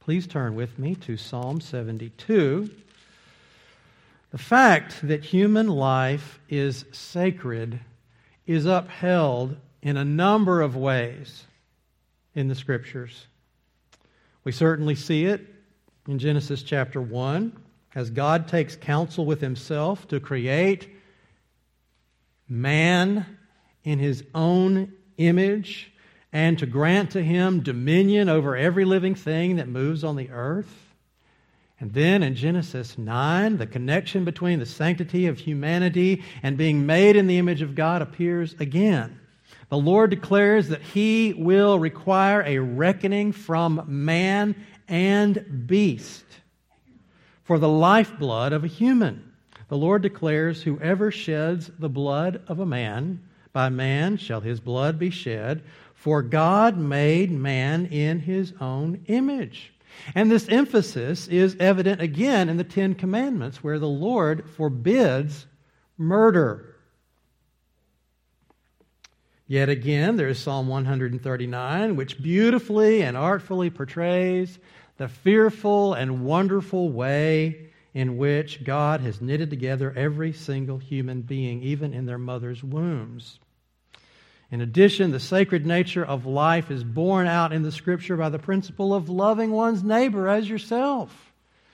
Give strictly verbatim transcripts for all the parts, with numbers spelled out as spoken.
Please turn with me to Psalm seventy-two. The fact that human life is sacred is upheld in a number of ways in the Scriptures. We certainly see it in Genesis chapter one, as God takes counsel with Himself to create man in His own image and to grant to him dominion over every living thing that moves on the earth. And then in Genesis nine, the connection between the sanctity of humanity and being made in the image of God appears again. The Lord declares that He will require a reckoning from man and beast for the lifeblood of a human. The Lord declares, whoever sheds the blood of a man, by man shall his blood be shed, for God made man in His own image. And this emphasis is evident again in the Ten Commandments, where the Lord forbids murder. Yet again, there is Psalm one thirty-nine, which beautifully and artfully portrays the fearful and wonderful way in which God has knitted together every single human being, even in their mother's wombs. In addition, the sacred nature of life is borne out in the Scripture by the principle of loving one's neighbor as yourself.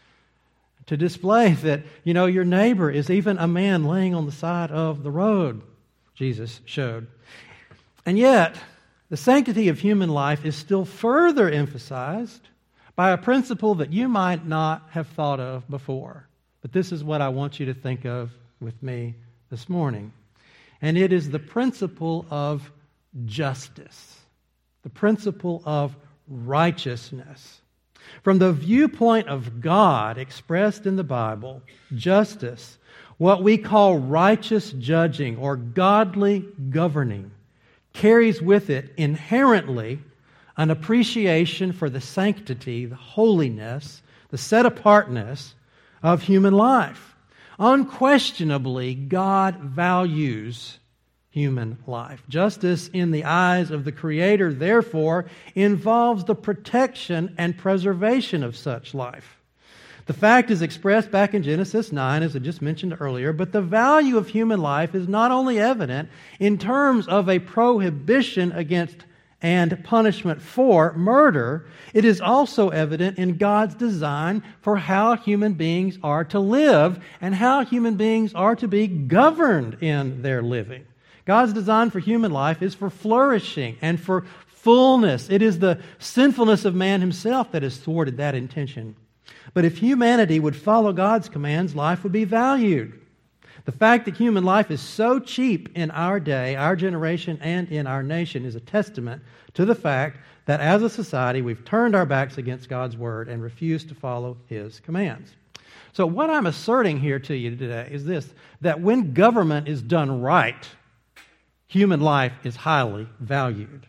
To display that, you know, your neighbor is even a man laying on the side of the road, Jesus showed. And yet, the sanctity of human life is still further emphasized by a principle that you might not have thought of before. But this is what I want you to think of with me this morning. And it is the principle of justice, the principle of righteousness. From the viewpoint of God expressed in the Bible, justice, what we call righteous judging or godly governing, carries with it inherently an appreciation for the sanctity, the holiness, the set-apartness of human life. Unquestionably, God values human life. Justice in the eyes of the Creator, therefore, involves the protection and preservation of such life. The fact is expressed back in Genesis nine, as I just mentioned earlier, but the value of human life is not only evident in terms of a prohibition against and punishment for murder, it is also evident in God's design for how human beings are to live and how human beings are to be governed in their living. God's design for human life is for flourishing and for fullness. It is the sinfulness of man himself that has thwarted that intention. But if humanity would follow God's commands, life would be valued. The fact that human life is so cheap in our day, our generation, and in our nation is a testament to the fact that as a society we've turned our backs against God's Word and refused to follow His commands. So what I'm asserting here to you today is this, that when government is done right, human life is highly valued.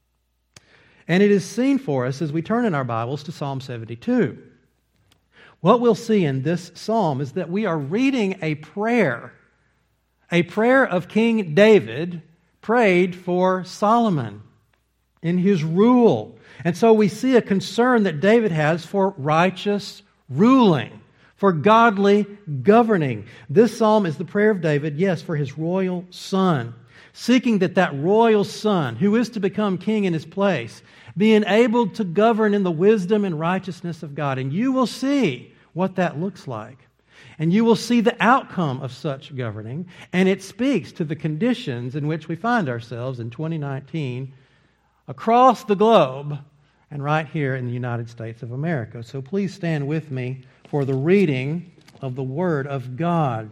And it is seen for us as we turn in our Bibles to Psalm seventy-two. What we'll see in this psalm is that we are reading a prayer, a prayer of King David prayed for Solomon in his rule. And so we see a concern that David has for righteous ruling, for godly governing. This psalm is the prayer of David, yes, for his royal son, seeking that that royal son, who is to become king in his place, be enabled to govern in the wisdom and righteousness of God. And you will see what that looks like. And you will see the outcome of such governing, and it speaks to the conditions in which we find ourselves in twenty nineteen across the globe and right here in the United States of America. So please stand with me for the reading of the Word of God.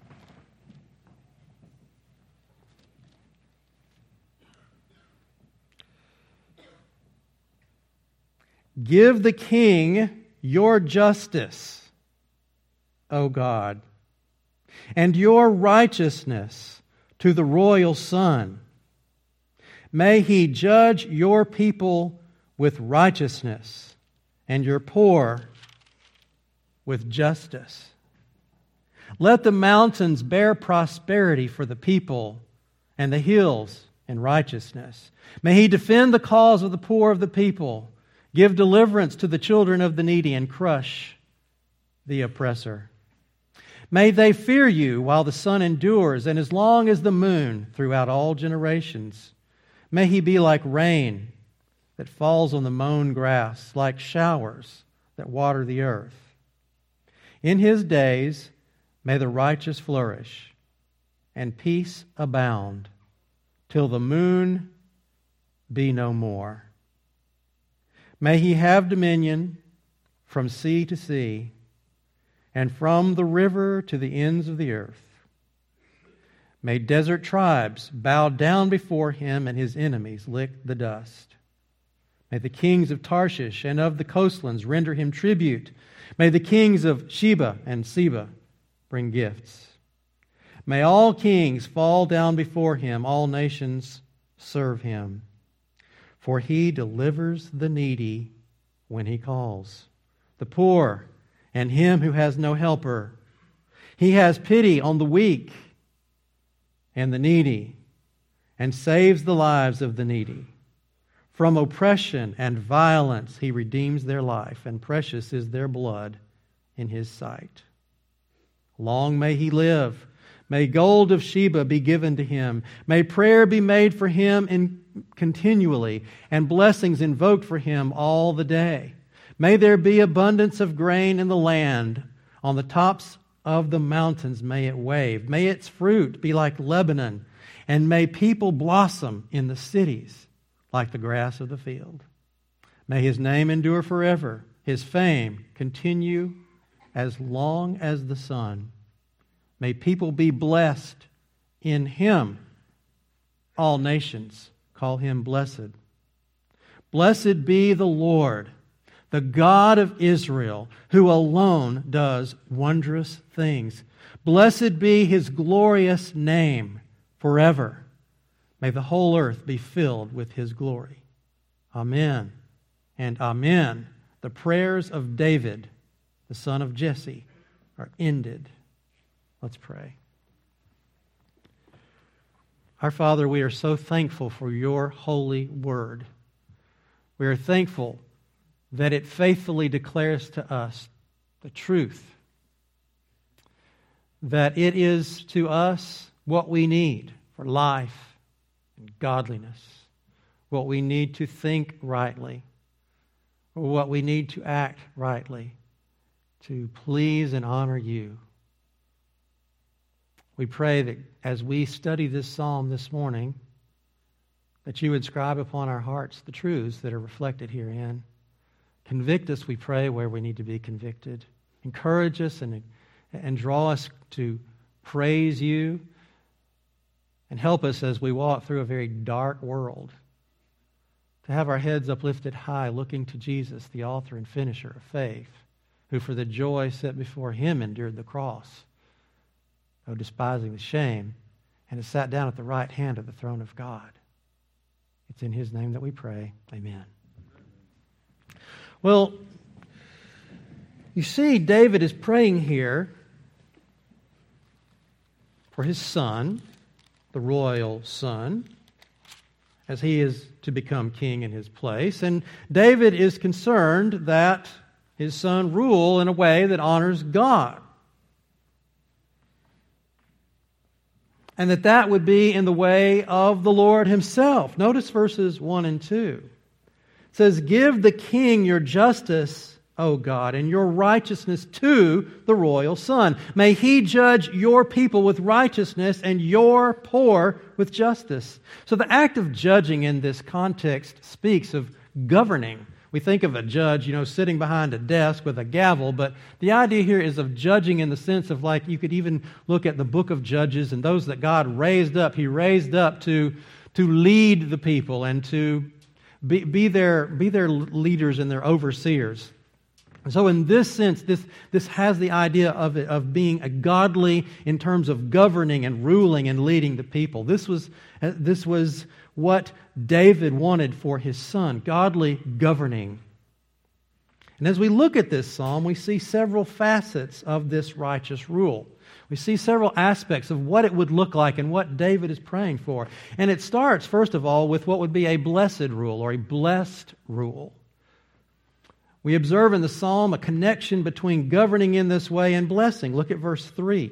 Give the king your justice, O God, and your righteousness to the royal son. May he judge your people with righteousness and your poor with justice. Let the mountains bear prosperity for the people and the hills in righteousness. May he defend the cause of the poor of the people, Give deliverance to the children of the needy and crush the oppressor. May they fear you while the sun endures and as long as the moon throughout all generations. May he be like rain that falls on the mown grass, like showers that water the earth. In his days may the righteous flourish and peace abound till the moon be no more. May he have dominion from sea to sea and from the river to the ends of the earth. May desert tribes bow down before him and his enemies lick the dust. May the kings of Tarshish and of the coastlands render him tribute. May the kings of Sheba and Seba bring gifts. May all kings fall down before him, all nations serve him. For he delivers the needy when he calls, the poor and him who has no helper. He has pity on the weak and the needy and saves the lives of the needy. From oppression and violence he redeems their life, and precious is their blood in his sight. Long may he live. May gold of Sheba be given to him. May prayer be made for him in continually, and blessings invoked for him all the day. May there be abundance of grain in the land. On the tops of the mountains may it wave. May its fruit be like Lebanon, and may people blossom in the cities like the grass of the field. May his name endure forever, his fame continue as long as the sun. May people be blessed in him. All nations call him blessed. Blessed be the Lord, the God of Israel, who alone does wondrous things. Blessed be his glorious name forever. May the whole earth be filled with his glory. Amen and amen. The prayers of David, the son of Jesse, are ended. Let's pray. Our Father, we are so thankful for your holy word. We are thankful that it faithfully declares to us the truth, that it is to us what we need for life and godliness, what we need to think rightly, or what we need to act rightly to please and honor you. We pray that as we study this psalm this morning, that you would inscribe upon our hearts the truths that are reflected herein. Convict us, we pray, where we need to be convicted. Encourage us and, and draw us to praise you, and help us as we walk through a very dark world to have our heads uplifted high, looking to Jesus, the author and finisher of faith, who for the joy set before him endured the cross, though despising the shame, and has sat down at the right hand of the throne of God. It's in his name that we pray. Amen. Well, you see, David is praying here for his son, the royal son, as he is to become king in his place. And David is concerned that his son rule in a way that honors God. And that that would be in the way of the Lord himself. Notice verses one and two. It says, "Give the king your justice, O God, and your righteousness to the royal son. May he judge your people with righteousness and your poor with justice." So the act of judging in this context speaks of governing. We think of a judge, you know, sitting behind a desk with a gavel, but the idea here is of judging in the sense of, like, you could even look at the book of Judges and those that God raised up. He raised up to, to lead the people and to be, be, their, be their leaders and their overseers. And so in this sense, this, this has the idea of, it, of being a godly in terms of governing and ruling and leading the people. This was, this was what David wanted for his son, godly governing. And as we look at this psalm, we see several facets of this righteous rule. We see several aspects of what it would look like and what David is praying for. And it starts, first of all, with what would be a blessed rule or a blessed rule. We observe in the psalm a connection between governing in this way and blessing. Look at verse three.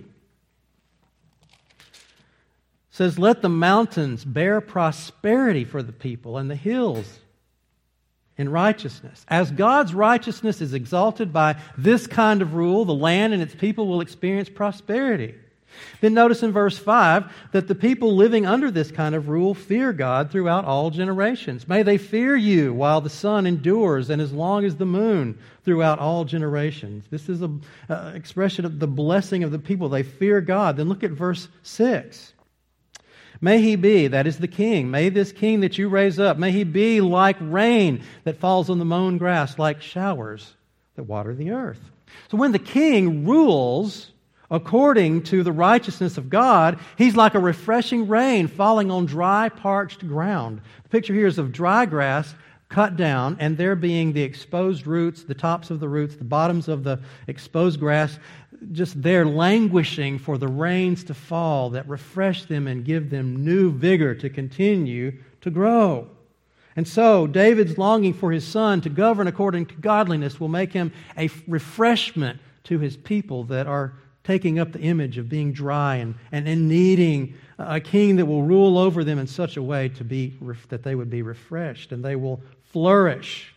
It says, let the mountains bear prosperity for the people and the hills in righteousness. As God's righteousness is exalted by this kind of rule, the land and its people will experience prosperity. Then notice in verse five that the people living under this kind of rule fear God throughout all generations. May they fear you while the sun endures and as long as the moon throughout all generations. This is an uh, expression of the blessing of the people. They fear God. Then look at verse six. May he be, that is the king, may this king that you raise up, may he be like rain that falls on the mown grass, like showers that water the earth. So when the king rules according to the righteousness of God, he's like a refreshing rain falling on dry, parched ground. The picture here is of dry grass cut down, and there being the exposed roots, the tops of the roots, the bottoms of the exposed grass, just there languishing for the rains to fall that refresh them and give them new vigor to continue to grow. And so, David's longing for his son to govern according to godliness will make him a refreshment to his people that are taking up the image of being dry and, and, and needing a king that will rule over them in such a way to be that they would be refreshed and they will flourish.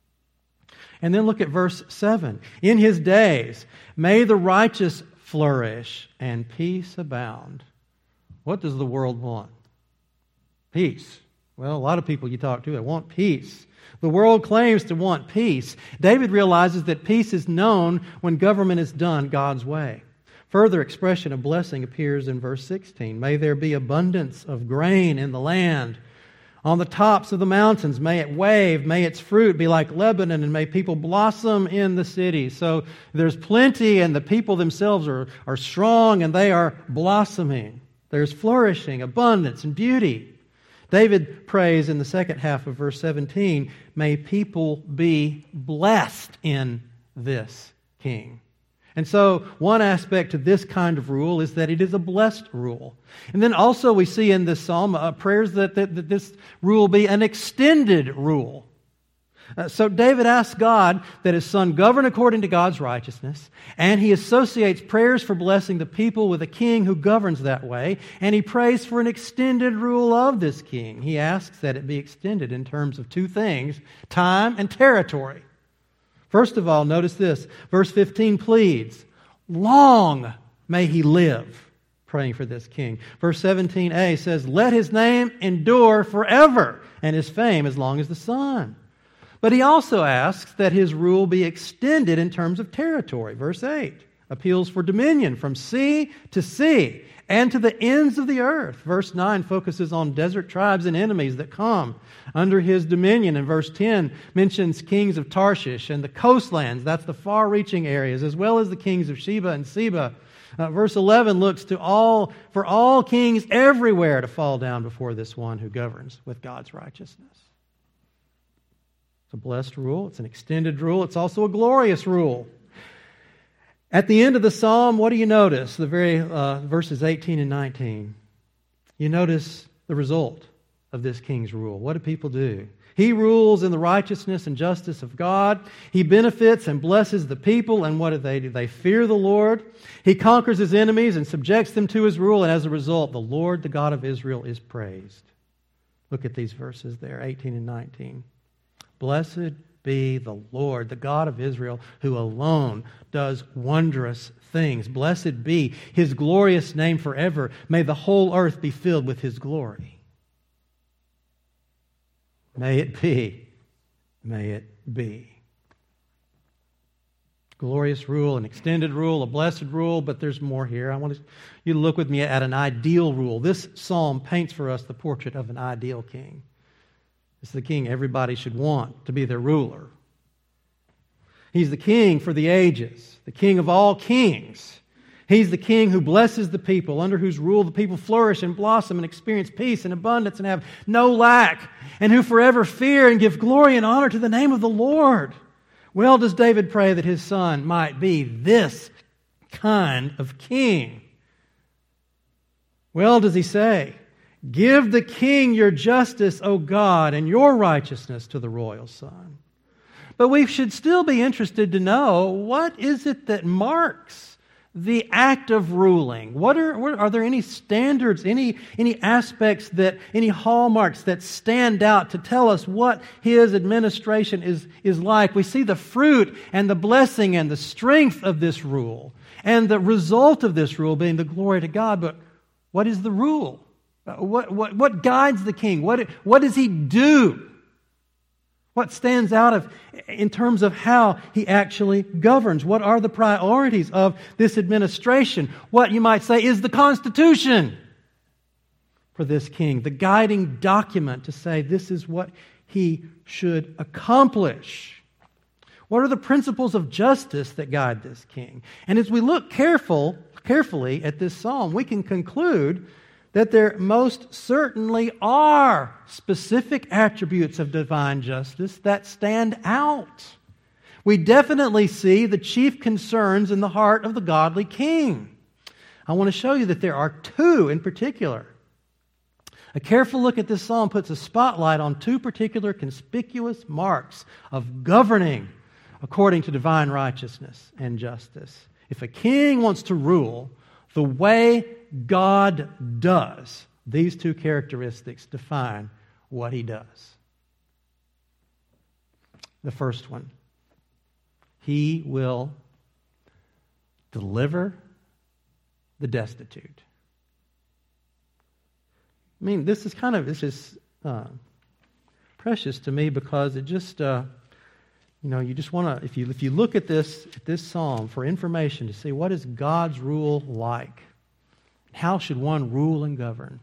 And then look at verse seven. In his days, may the righteous flourish and peace abound. What does the world want? Peace. Well, a lot of people you talk to, they want peace. The world claims to want peace. David realizes that peace is known when government is done God's way. Further expression of blessing appears in verse sixteen. May there be abundance of grain in the land. On the tops of the mountains, may it wave, may its fruit be like Lebanon, and may people blossom in the city. So there's plenty, and the people themselves are, are strong, and they are blossoming. There's flourishing, abundance, and beauty. David prays in the second half of verse seventeen, may people be blessed in this king. And so one aspect to this kind of rule is that it is a blessed rule. And then also we see in this psalm uh, prayers that, that, that this rule be an extended rule. Uh, so David asks God that his son govern according to God's righteousness, and he associates prayers for blessing the people with a king who governs that way, and he prays for an extended rule of this king. He asks that it be extended in terms of two things, time and territory. First of all, notice this. Verse fifteen pleads, long may he live, praying for this king. Verse seventeen a says, let his name endure forever, and his fame as long as the sun. But he also asks that his rule be extended in terms of territory. Verse eight appeals for dominion from sea to sea and to the ends of the earth. Verse nine focuses on desert tribes and enemies that come under his dominion. And verse ten mentions kings of Tarshish and the coastlands, that's the far-reaching areas, as well as the kings of Sheba and Seba. Uh, verse eleven looks to all for all kings everywhere to fall down before this one who governs with God's righteousness. It's a blessed rule. It's an extended rule. It's also a glorious rule. At the end of the psalm, what do you notice? The very uh, verses eighteen and nineteen. You notice the result of this king's rule. What do people do? He rules in the righteousness and justice of God. He benefits and blesses the people. And what do they do? They fear the Lord. He conquers his enemies and subjects them to his rule. And as a result, the Lord, the God of Israel, is praised. Look at these verses there, eighteen and nineteen. Blessed be the Lord, the God of Israel, who alone does wondrous things. Blessed be his glorious name forever. May the whole earth be filled with his glory. May it be. May it be. Glorious rule, an extended rule, a blessed rule, but there's more here. I want you to look with me at an ideal rule. This psalm paints for us the portrait of an ideal king. It's the king everybody should want to be their ruler. He's the king for the ages, the king of all kings. He's the king who blesses the people, under whose rule the people flourish and blossom and experience peace and abundance and have no lack, and who forever fear and give glory and honor to the name of the Lord. Well, does David pray that his son might be this kind of king? Well, does he say, give the king your justice, O God, and your righteousness to the royal son. But we should still be interested to know, what is it that marks the act of ruling? What are, what, are there any standards, any, any aspects, that any hallmarks that stand out to tell us what His administration is, is like? We see the fruit and the blessing and the strength of this rule, and the result of this rule being the glory to God. But what is the rule? What, what, what guides the king? What, what does he do? What stands out of, in terms of how he actually governs? What are the priorities of this administration? What, you might say, is the Constitution for this king, the guiding document to say this is what he should accomplish? What are the principles of justice that guide this king? And as we look careful, carefully at this psalm, we can conclude that there most certainly are specific attributes of divine justice that stand out. We definitely see the chief concerns in the heart of the godly king. I want to show you that there are two in particular. A careful look at this psalm puts a spotlight on two particular conspicuous marks of governing according to divine righteousness and justice. If a king wants to rule the way God does, these two characteristics define what He does. The first one, He will deliver the destitute. I mean, this is kind of, this is uh, precious to me, because it just, uh, you know, you just want to, if you if you look at this at this psalm for information to see what is God's rule like, how should one rule and govern,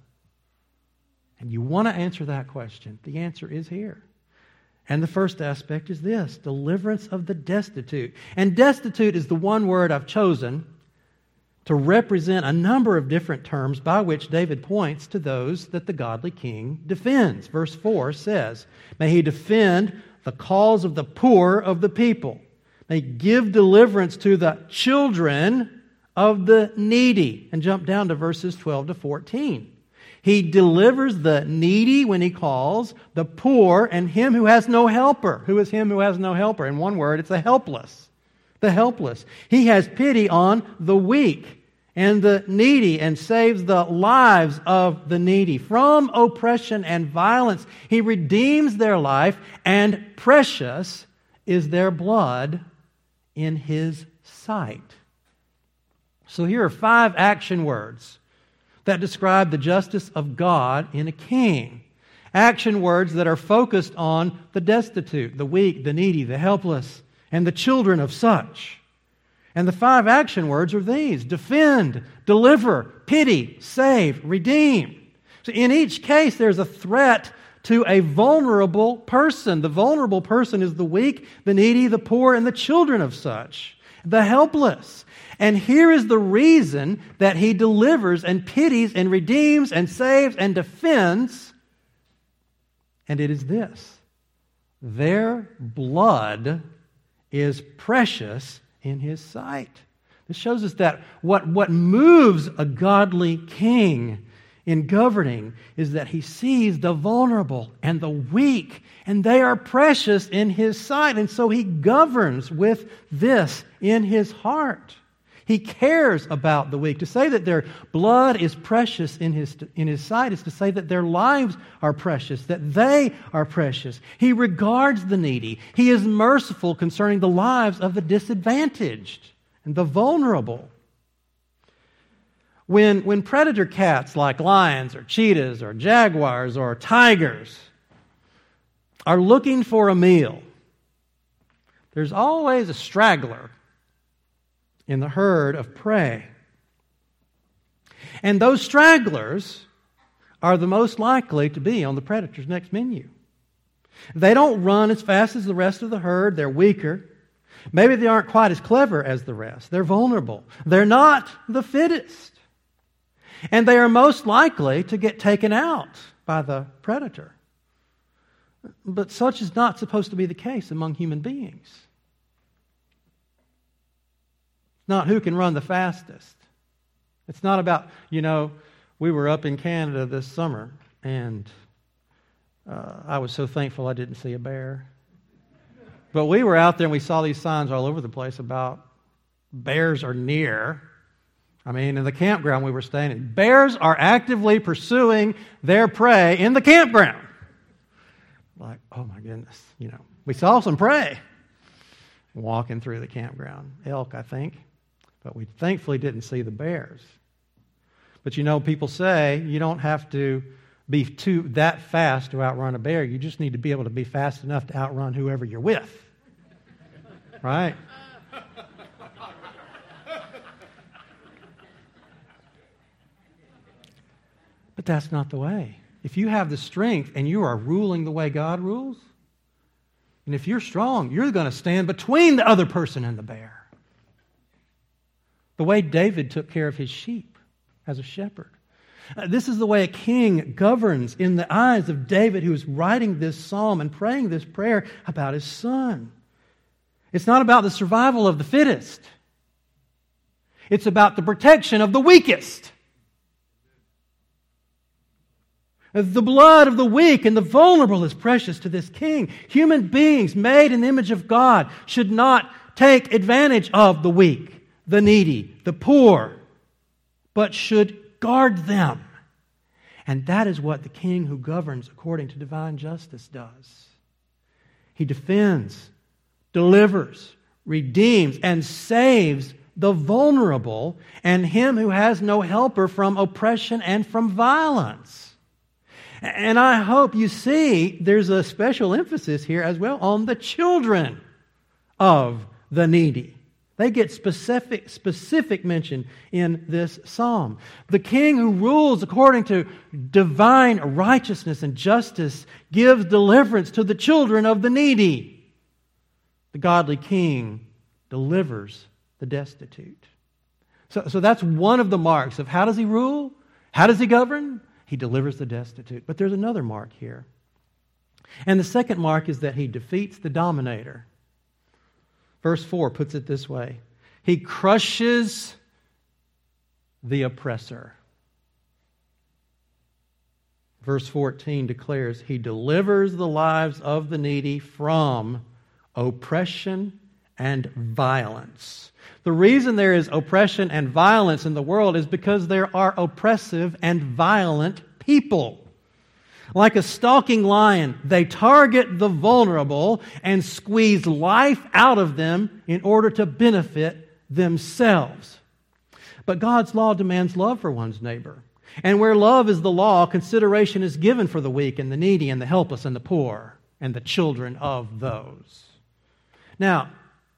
and you want to answer that question, the answer is here. And the first aspect is this: deliverance of the destitute. And destitute is the one word I've chosen to represent a number of different terms by which David points to those that the godly king defends. Verse four says, "May he defend the cause of the poor of the people. May he give deliverance to the children of the needy." And jump down to verses twelve to fourteen. He delivers the needy when He calls, the poor, and him who has no helper. Who is him who has no helper? In one word, it's the helpless. The helpless. He has pity on the weak and the needy, and saves the lives of the needy from oppression and violence. He redeems their life, and precious is their blood in His sight. So here are five action words that describe the justice of God in a king. Action words that are focused on the destitute, the weak, the needy, the helpless, and the children of such. And the five action words are these: defend, deliver, pity, save, redeem. So in each case, there's a threat to a vulnerable person. The vulnerable person is the weak, the needy, the poor, and the children of such, the helpless. And here is the reason that He delivers and pities and redeems and saves and defends. And it is this: their blood is precious in His sight. This shows us that what, what moves a godly king in governing is that he sees the vulnerable and the weak, and they are precious in His sight. And so He governs with this in His heart. He cares about the weak. To say that their blood is precious in his, in his sight is to say that their lives are precious, that they are precious. He regards the needy. He is merciful concerning the lives of the disadvantaged and the vulnerable. When, when predator cats like lions or cheetahs or jaguars or tigers are looking for a meal, there's always a straggler in the herd of prey. And those stragglers are the most likely to be on the predator's next menu. They don't run as fast as the rest of the herd. They're weaker. Maybe they aren't quite as clever as the rest. They're vulnerable. They're not the fittest. And they are most likely to get taken out by the predator. But such is not supposed to be the case among human beings. Not who can run the fastest. It's not about, you know, we were up in Canada this summer, and uh, I was so thankful I didn't see a bear. But we were out there and we saw these signs all over the place about bears are near. I mean, in the campground we were staying in, bears are actively pursuing their prey in the campground. Like, oh my goodness, you know, we saw some prey walking through the campground. Elk, I think. But we thankfully didn't see the bears. But you know, people say you don't have to be too that fast to outrun a bear. You just need to be able to be fast enough to outrun whoever you're with. Right? But that's not the way. If you have the strength and you are ruling the way God rules, and if you're strong, you're going to stand between the other person and the bear. The way David took care of his sheep as a shepherd. Uh, this is the way a king governs in the eyes of David, who is writing this psalm and praying this prayer about his son. It's not about the survival of the fittest. It's about the protection of the weakest. The blood of the weak and the vulnerable is precious to this king. Human beings made in the image of God should not take advantage of the weak, the needy, the poor, but should guard them. And that is what the king who governs according to divine justice does. He defends, delivers, redeems, and saves the vulnerable and him who has no helper from oppression and from violence. And I hope you see there's a special emphasis here as well on the children of the needy. They get specific, specific mention in this psalm. The king who rules according to divine righteousness and justice gives deliverance to the children of the needy. The godly king delivers the destitute. So, so that's one of the marks of how does he rule? How does he govern? He delivers the destitute. But there's another mark here. And the second mark is that he defeats the dominator. Verse four puts it this way. He crushes the oppressor. Verse fourteen declares, he delivers the lives of the needy from oppression and violence. The reason there is oppression and violence in the world is because there are oppressive and violent people. Like a stalking lion, they target the vulnerable and squeeze life out of them in order to benefit themselves. But God's law demands love for one's neighbor. And where love is the law, consideration is given for the weak and the needy and the helpless and the poor and the children of those. Now,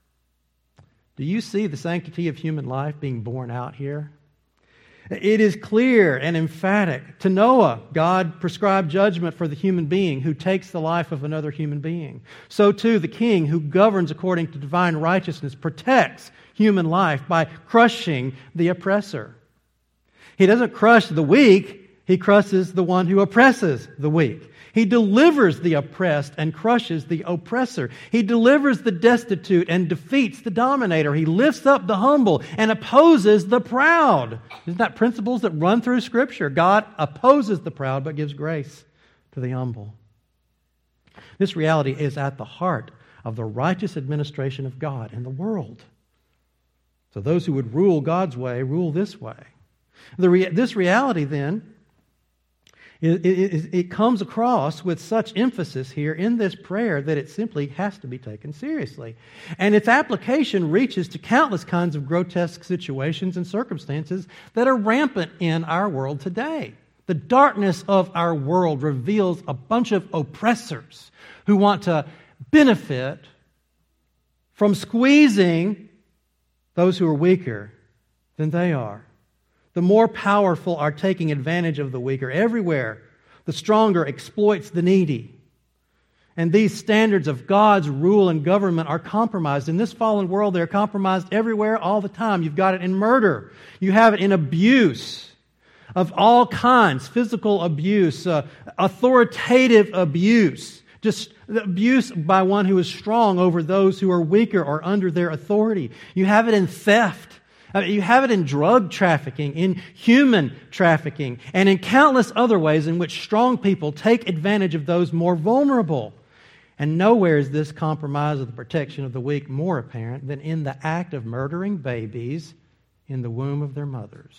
do you see the sanctity of human life being borne out here? It is clear and emphatic. To Noah, God prescribed judgment for the human being who takes the life of another human being. So too, the king who governs according to divine righteousness protects human life by crushing the oppressor. He doesn't crush the weak, he crushes the one who oppresses the weak. He delivers the oppressed and crushes the oppressor. He delivers the destitute and defeats the dominator. He lifts up the humble and opposes the proud. Isn't that principles that run through Scripture? God opposes the proud but gives grace to the humble. This reality is at the heart of the righteous administration of God in the world. So those who would rule God's way, rule this way. The re- this reality then, It, it, it comes across with such emphasis here in this prayer that it simply has to be taken seriously. And its application reaches to countless kinds of grotesque situations and circumstances that are rampant in our world today. The darkness of our world reveals a bunch of oppressors who want to benefit from squeezing those who are weaker than they are. The more powerful are taking advantage of the weaker everywhere. The stronger exploits the needy. And these standards of God's rule and government are compromised. In this fallen world, they're compromised everywhere, all the time. You've got it in murder. You have it in abuse of all kinds. Physical abuse, uh, authoritative abuse. Just abuse by one who is strong over those who are weaker or under their authority. You have it in theft. You have it in drug trafficking, in human trafficking, and in countless other ways in which strong people take advantage of those more vulnerable. And nowhere is this compromise of the protection of the weak more apparent than in the act of murdering babies in the womb of their mothers.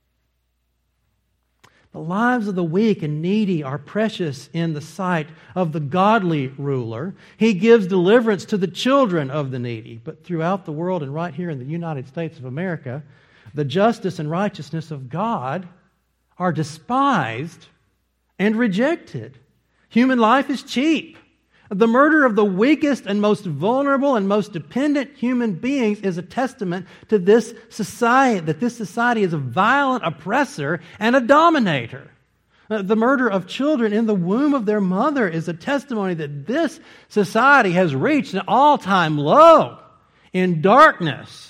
The lives of the weak and needy are precious in the sight of the godly ruler. He gives deliverance to the children of the needy. But throughout the world and right here in the United States of America, the justice and righteousness of God are despised and rejected. Human life is cheap. The murder of the weakest and most vulnerable and most dependent human beings is a testament to this society, that this society is a violent oppressor and a dominator. The murder of children in the womb of their mother is a testimony that this society has reached an all-time low in darkness.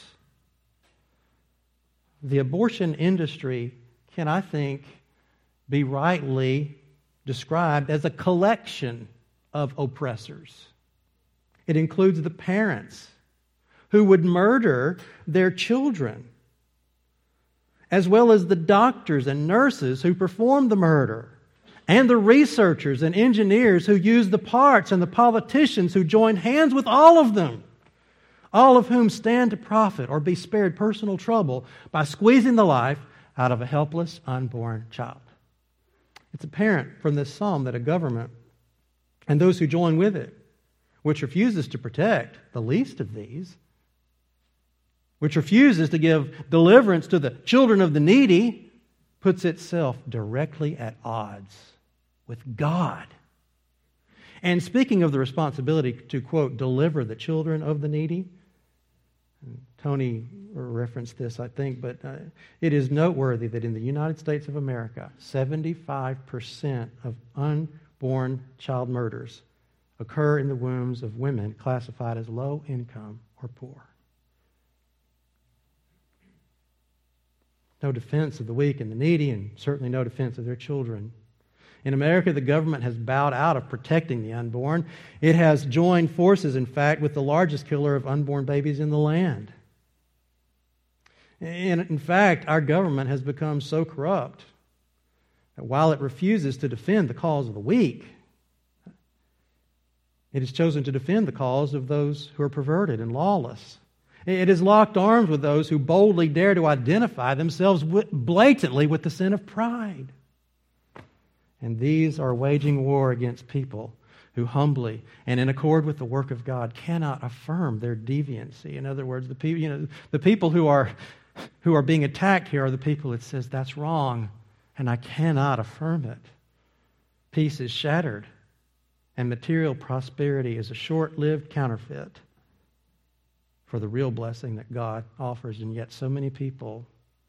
The abortion industry can, I think, be rightly described as a collection of oppressors. It includes the parents who would murder their children, as well as the doctors and nurses who perform the murder, and the researchers and engineers who use the parts, and the politicians who join hands with all of them, all of whom stand to profit or be spared personal trouble by squeezing the life out of a helpless unborn child. It's apparent from this psalm that a government and those who join with it, which refuses to protect the least of these, which refuses to give deliverance to the children of the needy, puts itself directly at odds with God. And speaking of the responsibility to, quote, deliver the children of the needy, Tony referenced this, I think, but uh, it is noteworthy that in the United States of America, seventy-five percent of unborn child murders occur in the wombs of women classified as low income or poor. No defense of the weak and the needy, and certainly no defense of their children. In America, the government has bowed out of protecting the unborn. It has joined forces, in fact, with the largest killer of unborn babies in the land. And in fact, our government has become so corrupt that while it refuses to defend the cause of the weak, it has chosen to defend the cause of those who are perverted and lawless. It has locked arms with those who boldly dare to identify themselves blatantly with the sin of pride. And these are waging war against people who humbly and in accord with the work of God cannot affirm their deviancy. In other words, the people, you know, the people who are who are being attacked here are the people that says that's wrong, and I cannot affirm it. Peace is shattered, and material prosperity is a short-lived counterfeit for the real blessing that God offers, and yet so many people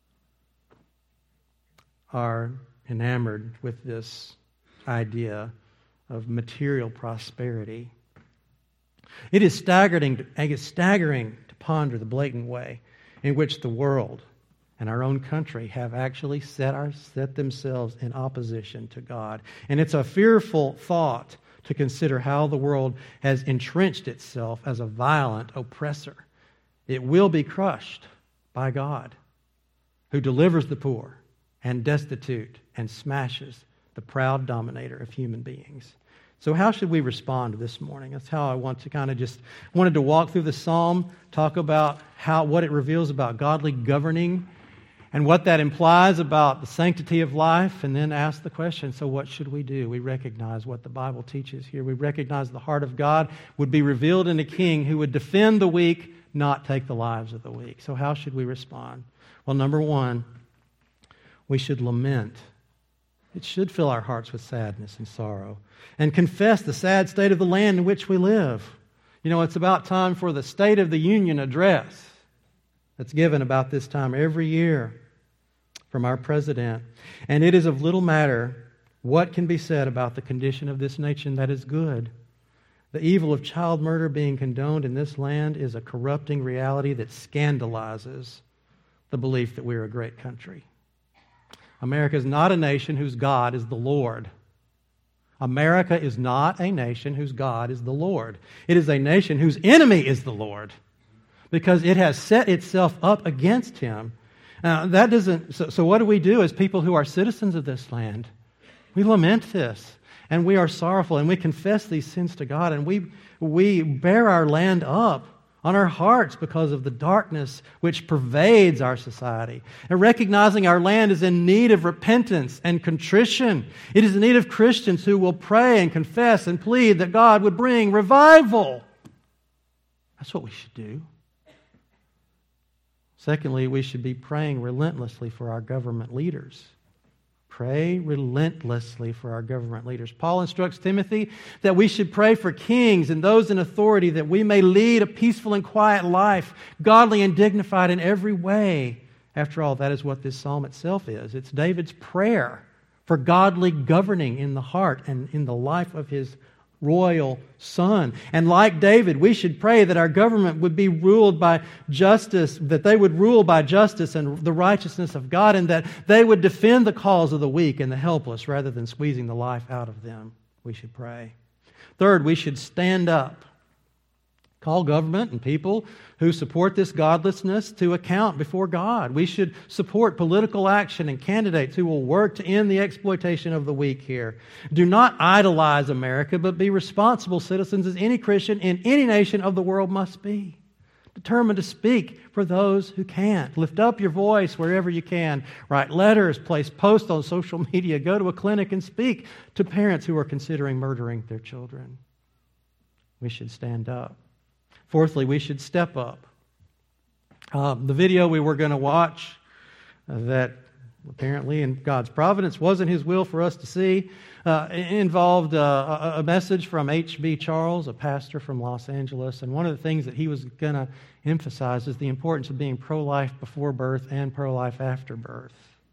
are enamored with this idea of material prosperity. It is staggering, it is staggering to ponder the blatant way in which the world and our own country have actually set, our, set themselves in opposition to God. And it's a fearful thought to consider how the world has entrenched itself as a violent oppressor. It will be crushed by God, who delivers the poor and destitute and smashes the proud dominator of human beings. So how should we respond this morning? That's how I want to kind of just wanted to walk through the psalm, talk about how what it reveals about godly governing and what that implies about the sanctity of life, and then ask the question, so what should we do? We recognize what the Bible teaches here. We recognize the heart of God would be revealed in a king who would defend the weak, not take the lives of the weak. So how should we respond? Well, number one, we should lament. It should fill our hearts with sadness and sorrow and confess the sad state of the land in which we live. You know, it's about time for the State of the Union address that's given about this time every year from our president. And it is of little matter what can be said about the condition of this nation that is good. The evil of child murder being condoned in this land is a corrupting reality that scandalizes the belief that we're a great country. America is not a nation whose God is the Lord. America is not a nation whose God is the Lord. It is a nation whose enemy is the Lord, because it has set itself up against Him. Now, that doesn't. So, so what do we do as people who are citizens of this land? We lament this. and we are sorrowful, and we confess these sins to God, and we, we bear our land up on our hearts because of the darkness which pervades our society. And recognizing our land is in need of repentance and contrition. It is in need of Christians who will pray and confess and plead that God would bring revival. That's what we should do. Secondly, we should be praying relentlessly for our government leaders. Pray relentlessly for our government leaders. Paul instructs Timothy that we should pray for kings and those in authority that we may lead a peaceful and quiet life, godly and dignified in every way. After all, that is what this psalm itself is. It's David's prayer for godly governing in the heart and in the life of his royal son. And like David, we should pray that our government would be ruled by justice, that they would rule by justice and the righteousness of God, and that they would defend the cause of the weak and the helpless rather than squeezing the life out of them. We should pray. Third, we should stand up. Call government and people who support this godlessness to account before God. We should support political action and candidates who will work to end the exploitation of the weak here. Do not idolize America, but be responsible citizens as any Christian in any nation of the world must be. Determined to speak for those who can't. Lift up your voice wherever you can. Write letters, place posts on social media, go to a clinic and speak to parents who are considering murdering their children. We should stand up. Fourthly, we should step up. Uh, the video we were going to watch uh, that apparently in God's providence wasn't His will for us to see uh, involved uh, a, a message from H B Charles, a pastor from Los Angeles. And one of the things that he was going to emphasize is the importance of being pro-life before birth and pro-life after birth.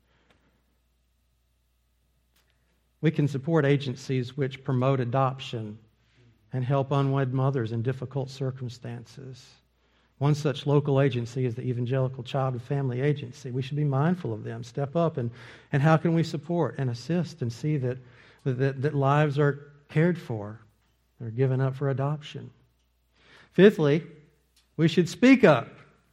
We can support agencies which promote adoption and help unwed mothers in difficult circumstances. One such local agency is the Evangelical Child and Family Agency. We should be mindful of them, step up, and, and how can we support and assist and see that, that, that lives are cared for, they're given up for adoption. Fifthly, we should speak up.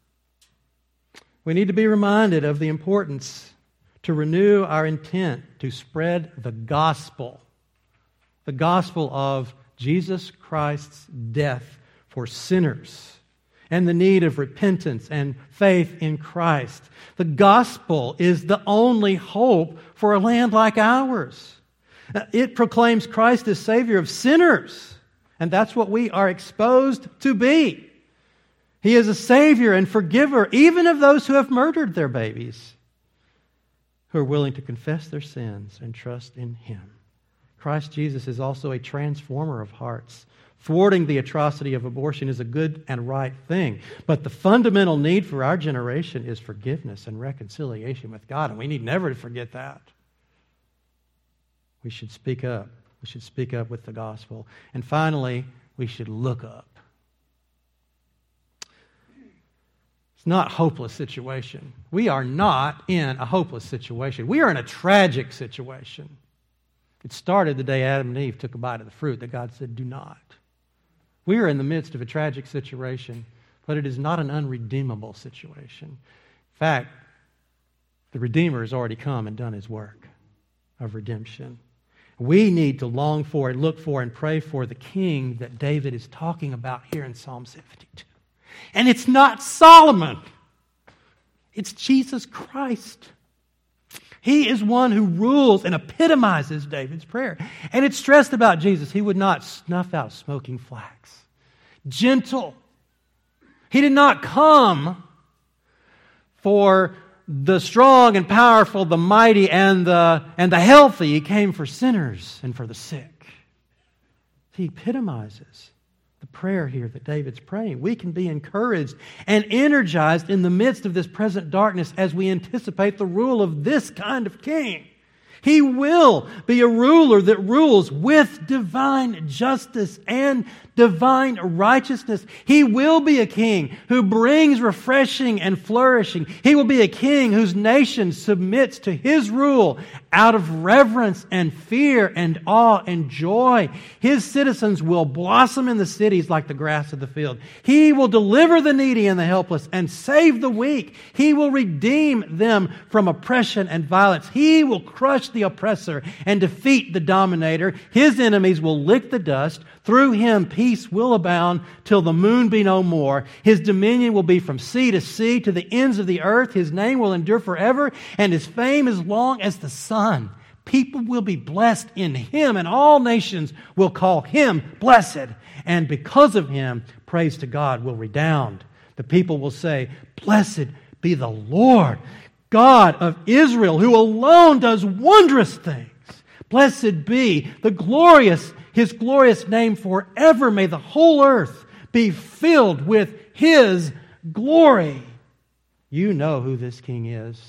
We need to be reminded of the importance to renew our intent to spread the gospel, the gospel of Jesus Christ's death for sinners and the need of repentance and faith in Christ. The gospel is the only hope for a land like ours. It proclaims Christ as Savior of sinners, and that's what we are exposed to be. He is a Savior and forgiver even of those who have murdered their babies, who are willing to confess their sins and trust in Him. Christ Jesus is also a transformer of hearts. Thwarting the atrocity of abortion is a good and right thing. But the fundamental need for our generation is forgiveness and reconciliation with God, and we need never to forget that. We should speak up. We should speak up with the gospel. And finally, we should look up. It's not a hopeless situation. We are not in a hopeless situation. We are in a tragic situation. It started the day Adam and Eve took a bite of the fruit that God said, do not. We are in the midst of a tragic situation, but it is not an unredeemable situation. In fact, the Redeemer has already come and done His work of redemption. We need to long for and look for and pray for the King that David is talking about here in Psalm seventy-two. And it's not Solomon. It's Jesus Christ. He is one who rules and epitomizes David's prayer. And it's stressed about Jesus. He would not snuff out smoking flax. Gentle. He did not come for the strong and powerful, the mighty and the, and the healthy. He came for sinners and for the sick. He epitomizes the prayer here that David's praying. We can be encouraged and energized in the midst of this present darkness as we anticipate the rule of this kind of king. He will be a ruler that rules with divine justice and divine righteousness. He will be a king who brings refreshing and flourishing. He will be a king whose nation submits to His rule out of reverence and fear and awe and joy. His citizens will blossom in the cities like the grass of the field. He will deliver the needy and the helpless and save the weak. He will redeem them from oppression and violence. He will crush crush the oppressor and defeat the dominator. His enemies will lick the dust. Through him peace will abound till the moon be no more. His dominion will be from sea to sea to the ends of the earth. His name will endure forever, and his fame as long as the sun. People will be blessed in him, and all nations will call him blessed. And because of him, praise to God will redound. The people will say, blessed be the Lord, God of Israel, who alone does wondrous things. Blessed be the glorious, his glorious name forever. May the whole earth be filled with his glory. You know who this king is.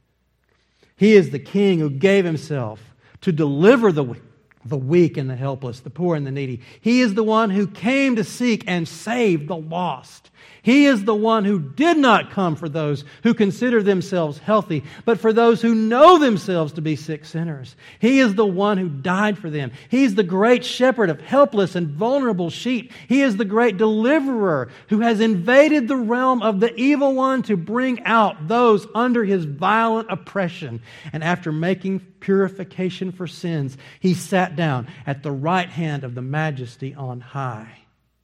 He is the king who gave himself to deliver the, the weak and the helpless, the poor and the needy. He is the one who came to seek and save the lost. He is the one who did not come for those who consider themselves healthy, but for those who know themselves to be sick sinners. He is the one who died for them. He's the great shepherd of helpless and vulnerable sheep. He is the great deliverer who has invaded the realm of the evil one to bring out those under his violent oppression. And after making purification for sins, he sat down at the right hand of the Majesty on high.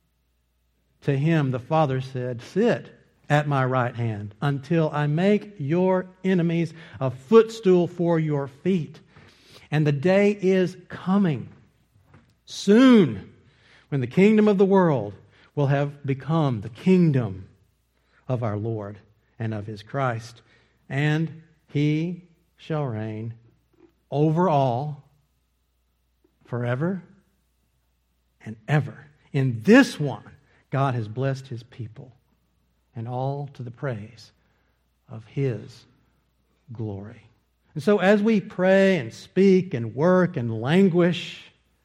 To him the Father said, sit at my right hand until I make your enemies a footstool for your feet. And the day is coming soon when the kingdom of the world will have become the kingdom of our Lord and of his Christ. And he shall reign over all forever and ever. In this one, God has blessed his people, and all to the praise of his glory. And so as we pray and speak and work and languish,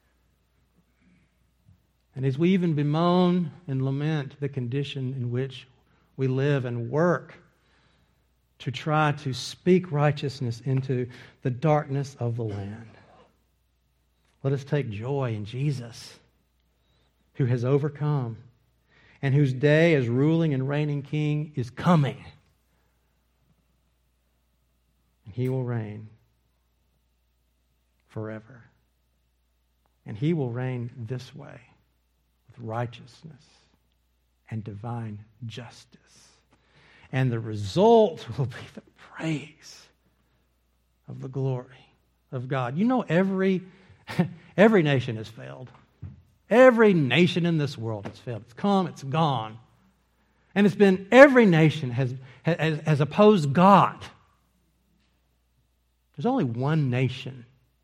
and as we even bemoan and lament the condition in which we live and work to try to speak righteousness into the darkness of the land, let us take joy in Jesus, who has overcome and whose day as ruling and reigning king is coming. And he will reign forever. And he will reign this way with righteousness and divine justice. And the result will be the praise of the glory of God. You know, every, every nation has failed. Every nation in this world has failed. It's come, it's gone. And it's been every nation has, has, has opposed God. There's only one nation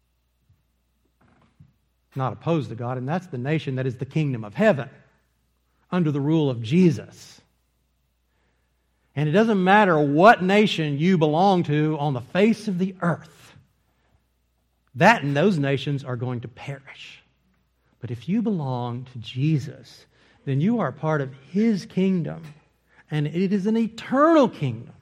not opposed to God, and that's the nation that is the kingdom of heaven under the rule of Jesus. And it doesn't matter what nation you belong to on the face of the earth, that and those nations are going to perish. But if you belong to Jesus, then you are part of his kingdom, and it is an eternal kingdom.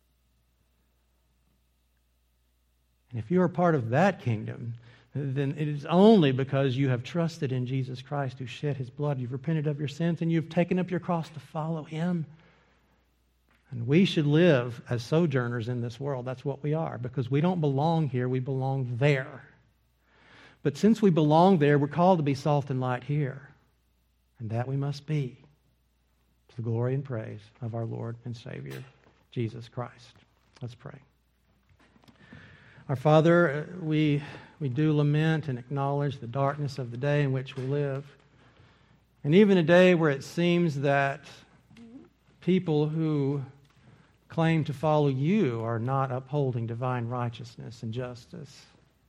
And if you are part of that kingdom, then it is only because you have trusted in Jesus Christ who shed his blood. You've repented of your sins, and you've taken up your cross to follow him. And we should live as sojourners in this world. That's what we are, because we don't belong here, we belong there. But since we belong there, we're called to be salt and light here. And that we must be, to the glory and praise of our Lord and Savior, Jesus Christ. Let's pray. Our Father, we, we do lament and acknowledge the darkness of the day in which we live. And even a day where it seems that people who claim to follow you are not upholding divine righteousness and justice.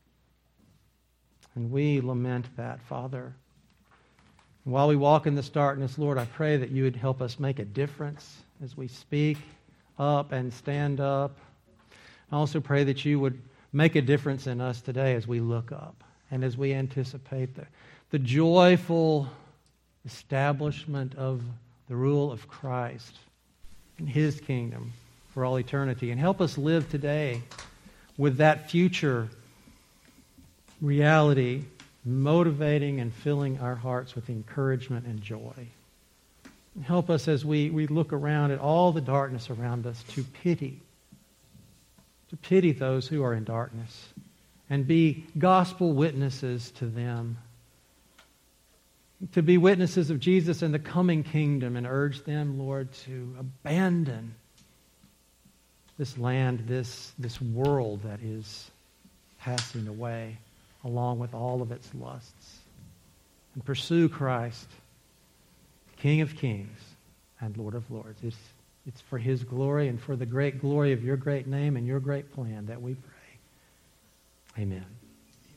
And we lament that, Father. And while we walk in this darkness, Lord, I pray that you would help us make a difference as we speak up and stand up. I also pray that you would make a difference in us today as we look up and as we anticipate the, the joyful establishment of the rule of Christ in his kingdom for all eternity. And help us live today with that future reality motivating and filling our hearts with encouragement and joy. And help us as we, we look around at all the darkness around us to pity, to pity those who are in darkness and be gospel witnesses to them. To be witnesses of Jesus and the coming kingdom, and urge them, Lord, to abandon this land, this, this world that is passing away, along with all of its lusts, and pursue Christ, King of kings and Lord of lords. It's, it's for His glory and for the great glory of your great name and your great plan that we pray. Amen.